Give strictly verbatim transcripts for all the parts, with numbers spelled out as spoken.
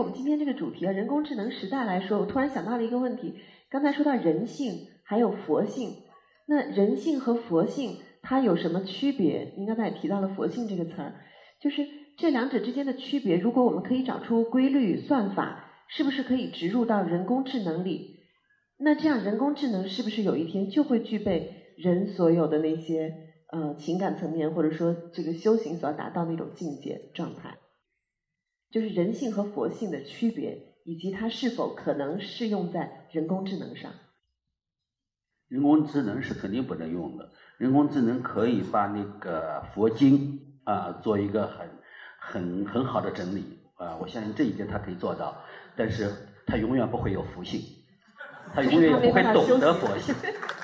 我们今天这个主题啊，人工智能时代来说，我突然想到了一个问题。刚才说到人性还有佛性，那人性和佛性它有什么区别？您刚才也提到了佛性这个词儿，就是这两者之间的区别，如果我们可以找出规律算法，是不是可以植入到人工智能里？那这样人工智能是不是有一天就会具备人所有的那些呃情感层面，或者说这个修行所要达到那种境界状态？就是人性和佛性的区别，以及它是否可能适用在人工智能上。 人工智能是肯定不能用的，人工智能可以把那个佛经啊、呃、做一个很很很好的整理啊、呃，我相信这一点它可以做到，但是它永远不会有佛性，它永远也不会懂得佛性。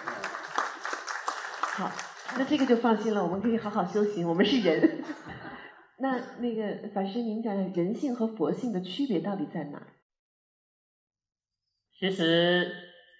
好，那这个就放心了，我们可以好好修行，我们是人。那那个法师，您讲讲人性和佛性的区别到底在哪？ 其实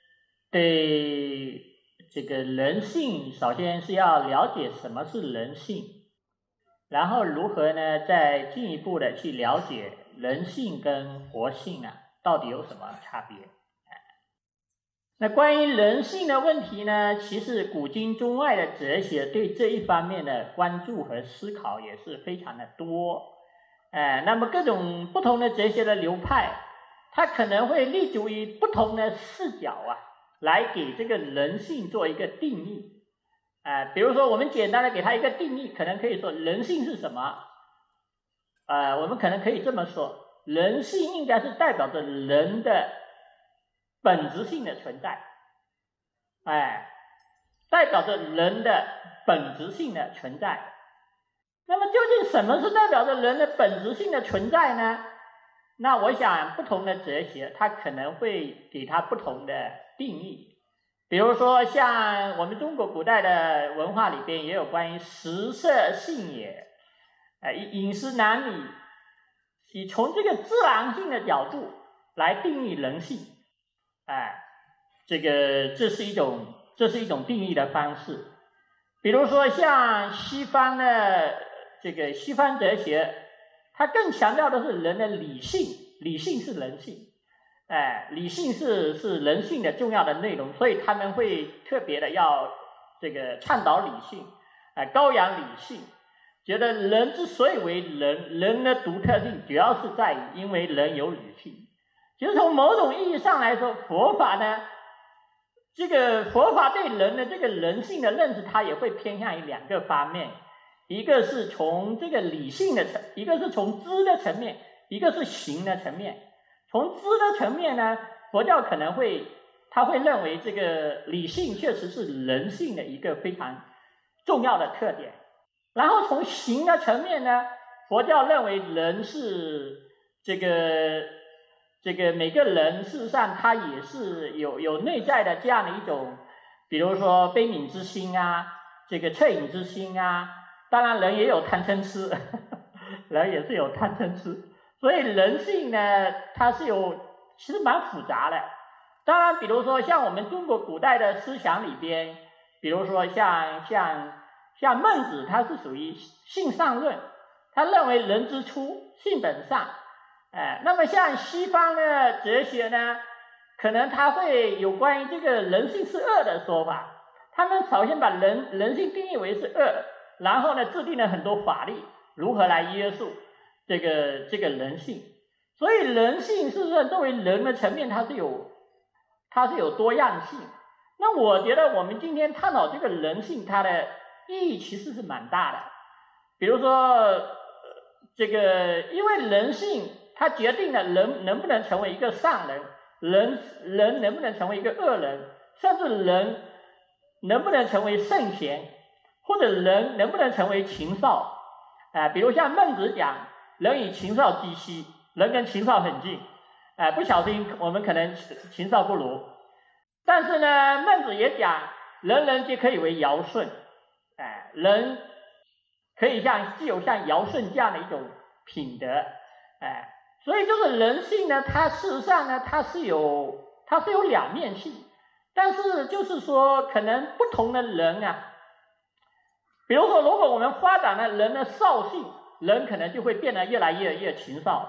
对这个人性，首先是要了解什么是人性，然后如何呢再进一步的去了解人性跟佛性啊到底有什么差别。那关于人性的问题呢，其实古今中外的哲学对这一方面的关注和思考也是非常的多。呃，那么各种不同的哲学的流派，它可能会立足于不同的视角啊，来给这个人性做一个定义。呃，比如说我们简单的给它一个定义，可能可以说人性是什么？呃，我们可能可以这么说，人性应该是代表着人的本质性的存在，哎，代表着人的本质性的存在。那么究竟什么是代表着人的本质性的存在呢？那我想不同的哲学它可能会给它不同的定义。比如说像我们中国古代的文化里边也有关于食色性也，呃，饮食男女，以从这个自然性的角度来定义人性。哎，这个这是一种这是一种定义的方式。比如说像西方的这个西方哲学，它更强调的是人的理性，理性是人性，哎，理性是是人性的重要的内容，所以他们会特别的要这个倡导理性，哎，高扬理性，觉得人之所以为人，人的独特性主要是在于因为人有理性。其实从某种意义上来说，佛法呢，这个佛法对人的这个人性的认识，它也会偏向于两个方面，一个是从这个理性的层，一个是从知的层面，一个是行的层面。从知的层面呢，佛教可能会他会认为这个理性确实是人性的一个非常重要的特点。然后从行的层面呢，佛教认为人是这个这个每个人事实上他也是有有内在的这样的一种，比如说悲悯之心啊，这个恻隐之心啊，当然人也有贪嗔痴，人也是有贪嗔痴，所以人性呢它是有其实蛮复杂的。当然比如说像我们中国古代的思想里边，比如说像像像孟子，他是属于性上论，他认为人之初性本善。哎，那么像西方的哲学呢，可能他会有关于这个人性是恶的说法，他们首先把人人性定义为是恶，然后呢制定了很多法律如何来约束这个这个人性。所以人性事实上作为人的层面，它是有它是有多样性。那我觉得我们今天探讨这个人性，它的意义其实是蛮大的。比如说这个因为人性它决定了人能不能成为一个善人，人人能不能成为一个恶人，甚至人能不能成为圣贤，或者人能不能成为禽兽。呃、比如像孟子讲人与禽兽几兮，人跟禽兽很近，呃、不小心我们可能禽兽不如。但是呢孟子也讲人人皆可以为尧舜，呃、人可以像具有像尧舜这样的一种品德，呃所以这个人性呢，它事实上呢，它是有它是有两面性，但是就是说，可能不同的人啊，比如说，如果我们发展了人的兽性，人可能就会变得越来越越禽兽，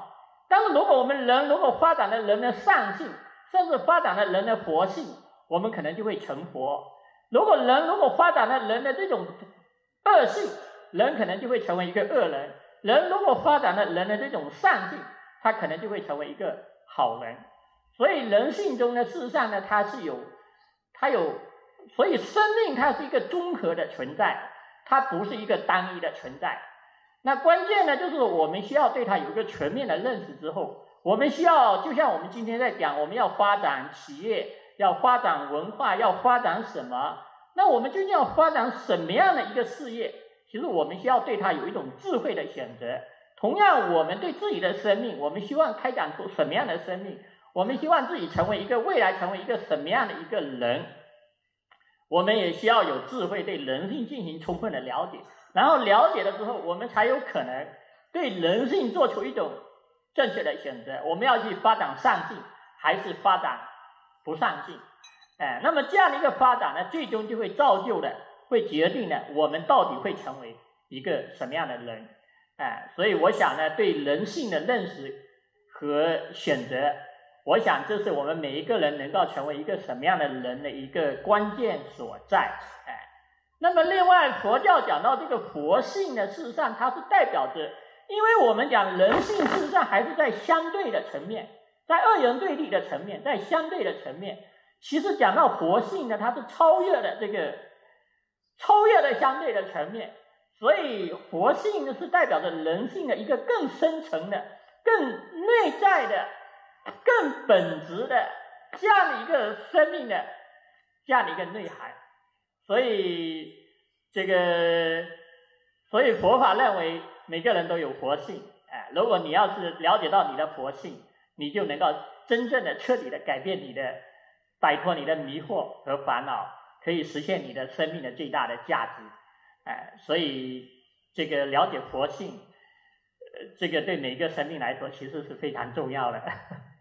但是如果我们人如果发展了人的善性，甚至发展了人的佛性，我们可能就会成佛。如果人如果发展了人的这种恶性，人可能就会成为一个恶人。人如果发展了人的这种善性，他可能就会成为一个好人。所以人性中呢，事实上呢，它是有它有所以生命它是一个综合的存在，它不是一个单一的存在。那关键呢，就是我们需要对它有一个全面的认识之后，我们需要就像我们今天在讲，我们要发展企业，要发展文化，要发展什么，那我们究竟要发展什么样的一个事业，其实我们需要对它有一种智慧的选择。同样我们对自己的生命，我们希望开展出什么样的生命，我们希望自己成为一个未来成为一个什么样的一个人，我们也需要有智慧对人性进行充分的了解，然后了解了之后，我们才有可能对人性做出一种正确的选择，我们要去发展善性还是发展不善性。哎，那么这样的一个发展呢，最终就会造就的，会决定呢我们到底会成为一个什么样的人。哎，所以我想呢，对人性的认识和选择，我想这是我们每一个人能够成为一个什么样的人的一个关键所在。哎，那么另外佛教讲到这个佛性呢，事实上它是代表着，因为我们讲人性事实上还是在相对的层面，在二元对立的层面，在相对的层面，其实讲到佛性呢，它是超越了这个超越了相对的层面，所以佛性呢是代表着人性的一个更深层的、更内在的、更本质的这样的一个生命的这样的一个内涵。所以这个所以佛法认为每个人都有佛性。哎，如果你要是了解到你的佛性，你就能够真正的彻底的改变你的摆脱你的迷惑和烦恼，可以实现你的生命的最大的价值。哎，所以这个了解佛性，呃，这个对每个生命来说其实是非常重要的。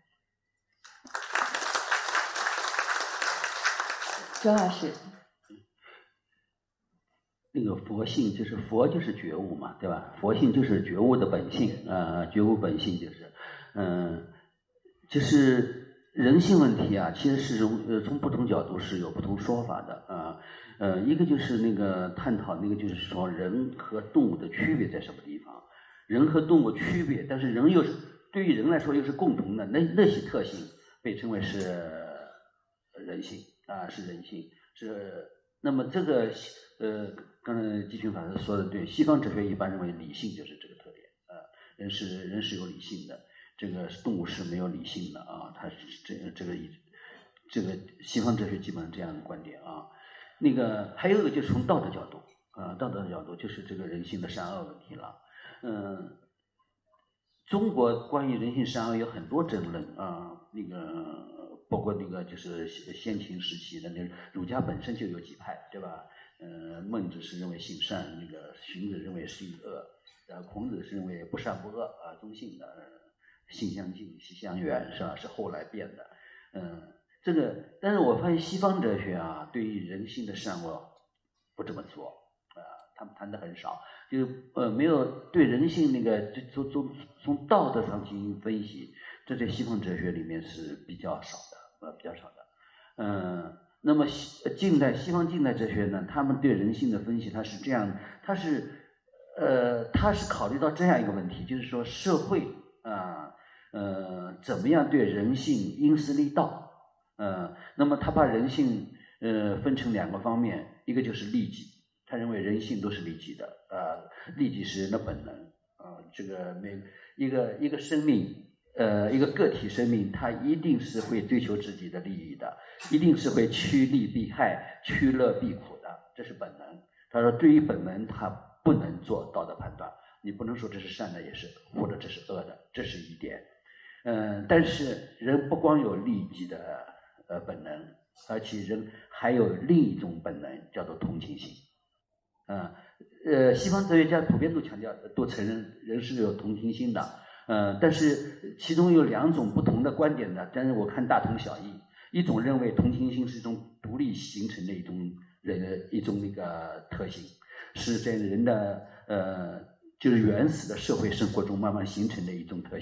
周老师， 那个佛性就是佛就是觉悟嘛，对吧？佛性就是觉悟的本性啊、呃，觉悟本性就是，嗯、呃，就是人性问题啊，其实是从呃从不同角度是有不同说法的啊。呃, 呃，一个就是那个探讨那个就是说人和动物的区别在什么地方，人和动物区别，但是人又是对于人来说又是共同的，那那些特性被称为是人性啊，是人性是。那么这个呃，刚才季群法师说的对，西方哲学一般认为理性就是这个特点啊、呃，人是人是有理性的，这个动物是没有理性的啊，它是这个这个这个西方哲学基本上这样的观点啊。那个还有一个就是从道德角度啊，道德角度就是这个人性的善恶问题了。嗯，中国关于人性善恶有很多争论啊，那个。包括那个就是先秦时期的那儒家本身就有几派，对吧？呃，孟子是认为性善，那个荀子认为性恶，呃，孔子是认为不善不恶啊，中性的，性相近，习相远，是吧？是后来变的。嗯、呃，这个，但是我发现西方哲学啊，对于人性的善恶不这么做啊、呃，他们谈的很少，就呃没有对人性那个从从从道德上进行分析，这在西方哲学里面是比较少的。呃，比较少的，嗯、呃，那么西近代西方近代哲学呢，他们对人性的分析，它是这样，它是，呃，它是考虑到这样一个问题，就是说社会啊，呃, 呃，怎么样对人性因势利导，呃，那么他把人性呃分成两个方面，一个就是利己，他认为人性都是利己的，呃，利己是人的本能，啊、呃，这个每一个一个生命。呃，一个个体生命，它一定是会追求自己的利益的，一定是会趋利避害、趋乐避苦的，这是本能。他说，对于本能，他不能做道德判断，你不能说这是善的，也是，或者这是恶的，这是一点。嗯、呃，但是人不光有利己的呃本能，而且人还有另一种本能，叫做同情心。啊、呃，呃，西方哲学家普遍都强调，都承认人是有同情心的。呃，但是其中有两种不同的观点的，但是我看大同小异。一种认为同情心是一种独立形成的一种人一种那个特性，是在人的呃就是原始的社会生活中慢慢形成的一种特性，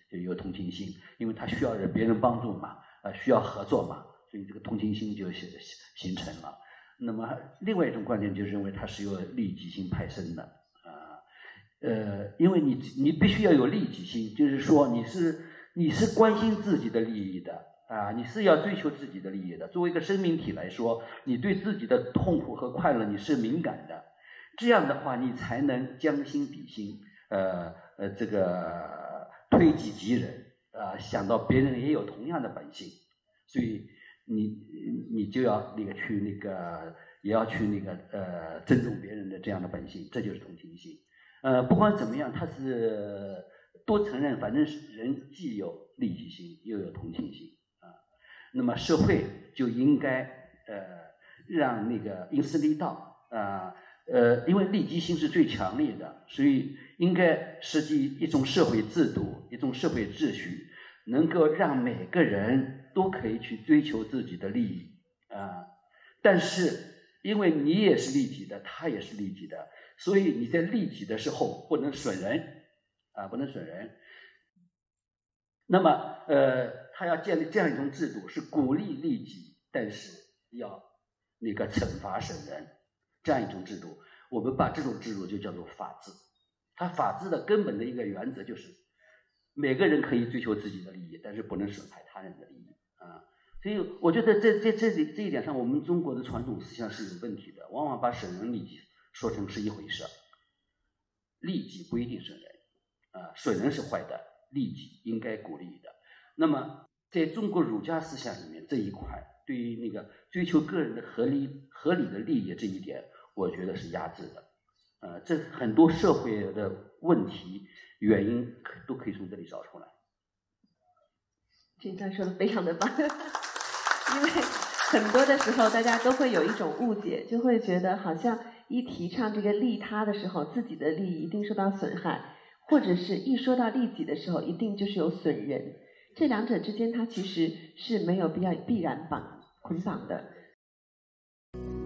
就有同情心，因为他需要人别人帮助嘛，呃，需要合作嘛，所以这个同情心就形形成了。那么另外一种观点就认为它是由利己心派生的，啊，呃，因为你你必须要有利己心，就是说你是你是关心自己的利益的啊，你是要追求自己的利益的。作为一个生命体来说，你对自己的痛苦和快乐你是敏感的，这样的话你才能将心比心，呃呃，这个推己及人啊，想到别人也有同样的本性，所以你你就要那个去那个也要去那个呃尊重别人的这样的本性，这就是同情心。呃，不管怎么样，他是多承认，反正是人既有利己心，又有同情心啊。那么社会就应该呃让那个因势利导啊，呃，因为利己心是最强烈的，所以应该设计一种社会制度，一种社会秩序，能够让每个人都可以去追求自己的利益啊。但是因为你也是利己的，他也是利己的，所以你在利己的时候不能损人啊，不能损人。那么呃，他要建立这样一种制度，是鼓励利己，但是要那个惩罚损人，这样一种制度。我们把这种制度就叫做法治。它法治的根本的一个原则就是每个人可以追求自己的利益，但是不能损害他人的利益啊。所以我觉得在在这里这一点上，我们中国的传统思想是有问题的，往往把损人利己说成是一回事。利己不一定损人啊，损人是坏的，利己应该鼓励的。那么在中国儒家思想里面，这一块对于那个追求个人的合理合理的利益这一点，我觉得是压制的。呃，这很多社会的问题原因都可以从这里找出来。 这一段说的非常的棒，因为很多的时候大家都会有一种误解，就会觉得好像一提倡这个利他的时候，自己的利益一定受到损害，或者是一说到利己的时候，一定就是有损人。这两者之间它其实是没有必要必然绑捆绑的。